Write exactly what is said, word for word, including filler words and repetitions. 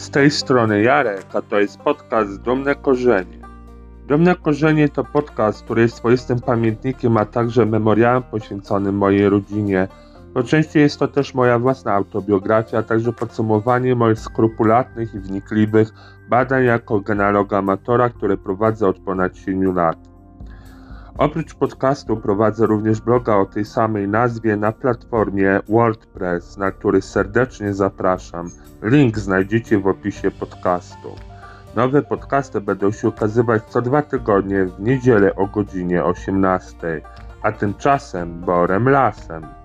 Z tej strony Jarek, a to jest podcast Dumne Korzenie. Dumne Korzenie to podcast, który jest swoistym pamiętnikiem, a także memoriałem poświęconym mojej rodzinie. Po części jest to też moja własna autobiografia, a także podsumowanie moich skrupulatnych i wnikliwych badań jako genealoga amatora, które prowadzę od ponad siedmiu lat. Oprócz podcastu prowadzę również bloga o tej samej nazwie na platformie WordPress, na który serdecznie zapraszam. Link znajdziecie w opisie podcastu. Nowe podcasty będą się ukazywać co dwa tygodnie w niedzielę o godzinie osiemnastej, a tymczasem borem lasem.